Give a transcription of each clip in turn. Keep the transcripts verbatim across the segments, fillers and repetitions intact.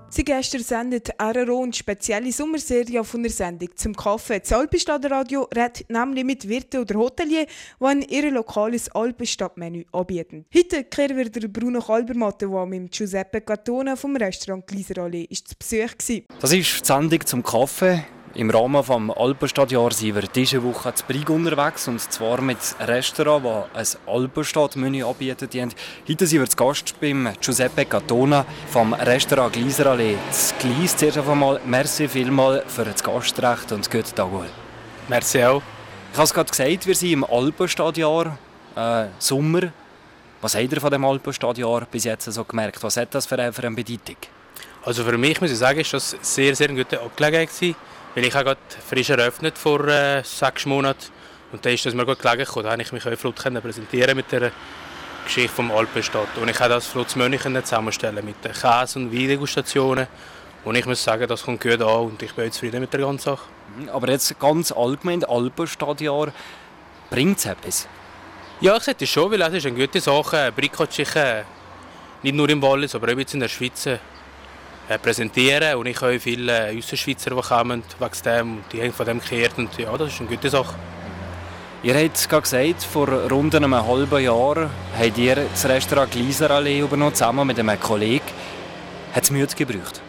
Sie gestern sendet R R O eine spezielle Sommerserie von der Sendung zum Kaffee. Das Alpenstadtradio redet nämlich mit Wirten oder Hotelier, die in ihr lokales Alpenstadtmenü anbieten. Heute kehren wir der Bruno Kalbermatte, der mit Giuseppe Gatona vom Restaurant Gliserallee ist zu Besuch war. Das ist die Sendung zum Kaffee. Im Rahmen des Alpenstadtjahres sind wir diese Woche zu Brig unterwegs, und zwar mit einem Restaurant, das ein Alpenstadtmenü anbietet. Heute sind wir zu Gast beim Giuseppe Gatona vom Restaurant Gliserallee. Das Gleis, zuerst einmal merci vielmals für das Gastrecht und guten Tag. Merci auch. Ich habe es gerade gesagt, wir sind im Alpenstadtjahr, äh, Sommer. Was habt ihr von dem Alpenstadtjahr bis jetzt so gemerkt? Was hat das für eine, für eine Bedeutung? Also für mich muss ich sagen, ist das sehr, sehr eine gute Angelegenheit gewesen. Weil ich habe gerade frisch eröffnet vor äh, sechs Monaten, und da ist das mir gut gelegen gekommen. Da konnte ich mich auch flott präsentieren mit der Geschichte vom Alpenstadt. Und ich konnte das flott zusammenstellen mit den Käse- und Weindegustationen. Und ich muss sagen, das kommt gut an und ich bin zufrieden mit der ganzen Sache. Aber jetzt ganz allgemein, Alpenstadtjahr, bringt es etwas? Ja, ich sehe das schon, weil es ist eine gute Sache. Brig hat sich äh, nicht nur im Wallis, aber auch in der Schweiz äh, präsentieren, und ich habe viele äh, Ausserschweizer, die kommen wegen dem, und die haben von dem gekehrt, und ja, das ist eine gute Sache. Ihr habt gerade gesagt, vor rund einem halben Jahr habt ihr das Restaurant Gliserallee übernommen, zusammen mit einem Kollegen. Hat es Mühe gebraucht?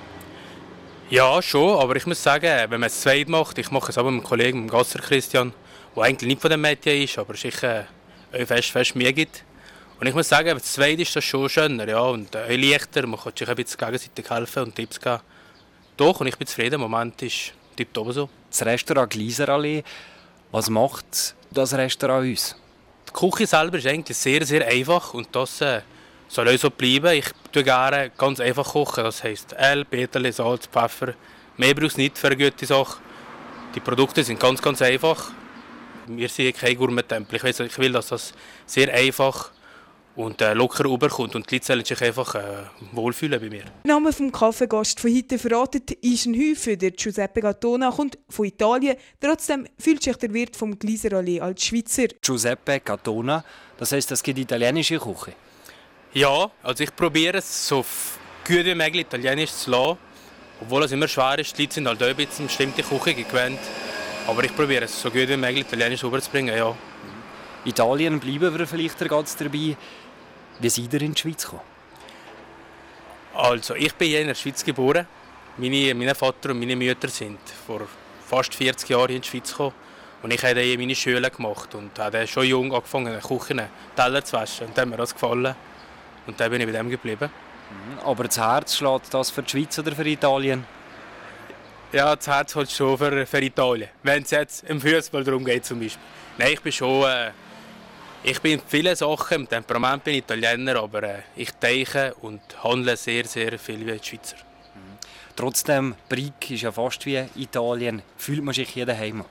Ja, schon, aber ich muss sagen, wenn man es zweit macht, ich mache es aber mit einem Kollegen, mit dem Gasser Christian, der eigentlich nicht von dem Metier ist, aber sicher äh, fest, fest Mühe gibt. Und ich muss sagen, das Zweite ist das schon schöner, ja, und äh, leichter, man kann sich ein bisschen gegenseitig helfen und Tipps geben. Doch, und ich bin zufrieden, im Moment ist tipptopp so. Das Restaurant Gliserallee, was macht das Restaurant uns? Die Küche selber ist eigentlich sehr, sehr einfach, und das äh, soll auch so bleiben. Ich tue gerne ganz einfach kochen, das heisst Öl, Peterli, Salz, Pfeffer. Mehr braucht es nicht für eine gute Sache. Die Produkte sind ganz, ganz einfach. Wir sind kein Gourmet-Tempel. Ich will, ich will, dass das sehr einfach und äh, locker rüberkommt, und die Leute sollen sich einfach äh, wohlfühlen bei mir. Der Name des Kaffeegast von heute verratet ist ein Häufer. Der Giuseppe Gatona kommt von Italien. Trotzdem fühlt sich der Wirt vom Gliserallee als Schweizer. Giuseppe Gatona, das heisst, es gibt italienische Küche? Ja, also ich probiere es so gut wie möglich italienisch zu lassen. Obwohl es immer schwer ist, die Leute sind halt auch ein bisschen bestimmte Küche gewöhnt. Aber ich probiere es so gut wie möglich italienisch rüberzubringen, ja. Italien, bleiben wir vielleicht ganz dabei. Wie seid ihr in die Schweiz gekommen? Also, ich bin hier in der Schweiz geboren. Meine, mein Vater und meine Mutter sind vor fast vierzig Jahren in die Schweiz gekommen. Und ich habe hier meine Schule gemacht und habe schon jung angefangen, in der Küche Teller zu waschen. Und dann hat mir das gefallen. Und dann bin ich bei dem geblieben. Aber das Herz schlägt das für die Schweiz oder für Italien? Ja, das Herz halt schon für, für Italien. Wenn es jetzt im Fußball darum geht zum Beispiel. Nein, ich bin schon... Äh, Ich bin in vielen Sachen, im Temperament bin ich Italiener, aber äh, ich denke und handle sehr, sehr viel wie die Schweizer. Mhm. Trotzdem, Brig ist ja fast wie Italien. Fühlt man sich hier daheim?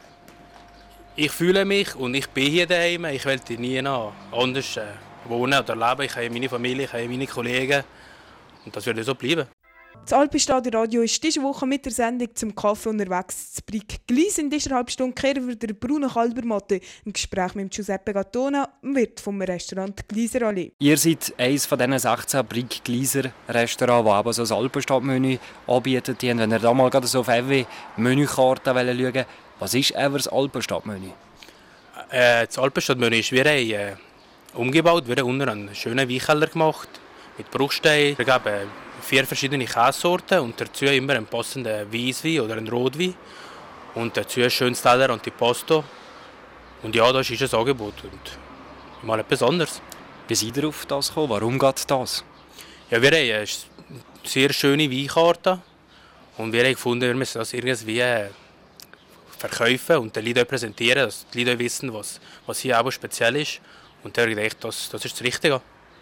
Ich fühle mich und ich bin hier daheim. Ich will nie noch anders äh, wohnen oder leben. Ich habe meine Familie, ich habe meine Kollegen, und das wird so bleiben. Das Alpenstadtradio ist diese Woche mit der Sendung zum Kaffee unterwegs zu Brig. Gleich in dieser halben Stunde kehren wir der Bruno Kalbermatte im Gespräch mit Giuseppe Gatona, dem Wirt vom Restaurant Gliserallee. Ihr seid eines von diesen sechzehn Brig-Gliser-Restaurants, die eben so ein Alpenstadtmenü anbieten. Wenn ihr da mal gerade so auf eure Menükarte schauen, was ist das Alpenstadtmenü? Äh, das Alpenstadtmenü ist wie ein, äh, umgebaut, wir haben unten einen schönen Weinkeller gemacht mit Bruchstein. Wir geben vier verschiedene Käsesorten und dazu immer einen passenden Weisswein oder einen Rotwein. Und dazu ein schönes Teller Antipasto. Und ja, das ist ein Angebot und mal etwas anderes. Wie seid ihr auf das gekommen? Warum geht das? Ja, wir haben eine sehr schöne Weinkarte und wir haben gefunden, wir müssen das irgendwie verkaufen und den Leuten präsentieren, dass die Leute wissen, was, was hier aber speziell ist. Und da habe ich gedacht, das, das ist das Richtige.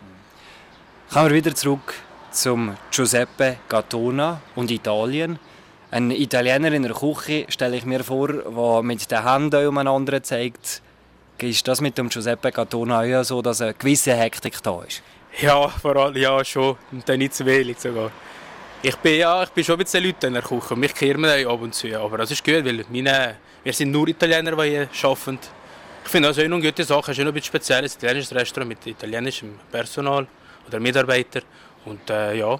Kommen wir wieder zurück zum Giuseppe Gatona und Italien. Ein Italiener in der Küche stelle ich mir vor, der mit den Händen umeinander zeigt. Ist das mit dem Giuseppe Gatona auch so, dass eine gewisse Hektik da ist? Ja, vor allem ja schon. Und dann nicht zu wenig sogar. Ich bin, ja, ich bin schon mit den Leuten in der Küche. Mich kehren wir ab und zu. Aber das ist gut, weil meine, wir sind nur Italiener, die hier arbeiten. Ich finde das auch eine gute Sache. Es ist ein bisschen spezielles italienisches Restaurant mit italienischem Personal oder Mitarbeitern. Und äh, ja,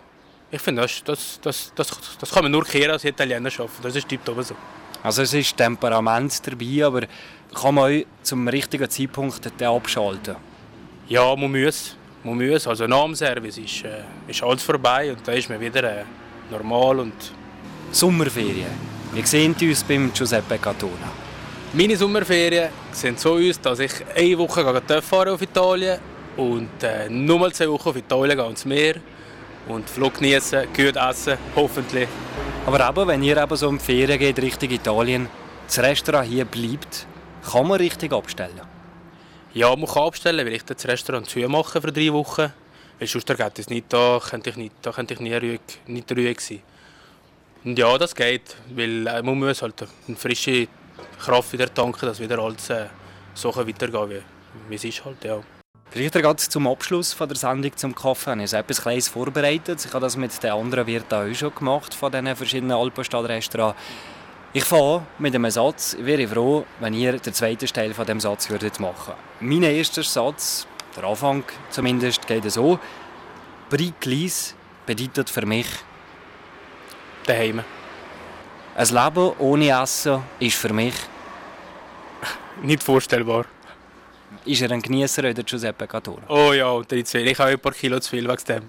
Ich finde, das, das, das, das, das kann man nur kehren als Italiener schaffen. Das ist tiptop so. Also es ist Temperament dabei, aber kann man auch zum richtigen Zeitpunkt den abschalten? Ja, man muss. Man muss. Also nach dem Service ist, äh, ist alles vorbei und dann ist man wieder äh, normal. Und Sommerferien. Wie sehen die uns beim Giuseppe Catona? Meine Sommerferien sehen so aus, dass ich eine Woche Töff fahren auf Italien und äh, nur mal zwei Wochen auf Italien gehen ins Meer und Flug genießen, gut essen, hoffentlich. Aber eben, wenn ihr eben so in die Ferien geht Richtung Italien, das Restaurant hier bleibt, kann man richtig abstellen? Ja, man kann abstellen, weil ich das Restaurant zumache für drei Wochen. Weil sonst geht es nicht, da könnte ich, nicht, da könnte ich nie ruhig, nicht ruhig sein. Und ja, das geht, weil man muss halt eine frische Kraft wieder tanken, dass wieder alles äh, so weitergehen kann, wie, wie es ist halt, ja. Vielleicht gerade zum Abschluss von der Sendung zum Kaffee habe ich etwas Kleines vorbereitet. Ich habe das mit den anderen Wirten auch schon gemacht, von diesen verschiedenen Alpenstadt-Restaurants. Ich fange mit einem Satz. Ich wäre froh, wenn ihr den zweiten Teil von diesem Satz würdet machen. Mein erster Satz, der Anfang zumindest, geht so. Brie-Glis bedeutet für mich daheim. Ein Leben ohne Essen ist für mich nicht vorstellbar. Ist er ein Genießer oder Giuseppe Catona? Oh ja, und ich habe ein paar Kilo zu viel wegen dem.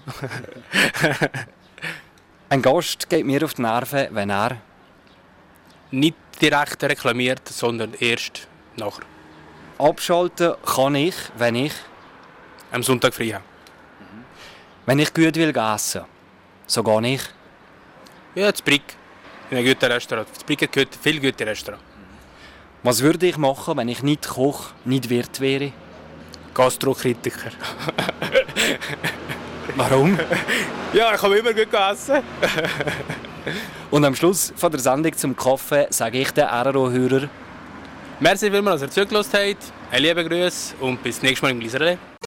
Ein Gast geht mir auf die Nerven, wenn er nicht direkt reklamiert, sondern erst nachher. Abschalten kann ich, wenn ich am Sonntag frei habe. Wenn ich gut will essen, so gehe ich ja, das Brick. In einem guten Restaurant. Das Brick hat viele gute Restaurants. Was würde ich machen, wenn ich nicht Koch, nicht Wirt wäre? Gastrokritiker. Warum? Ja, ich kann immer gut essen. Und am Schluss von der Sendung zum Kaffee sage ich den R R O-Hörer: Merci vielmals, dass ihr zugelassen habt. Ein lieber Grüß und bis nächstes Mal im Gleiserle.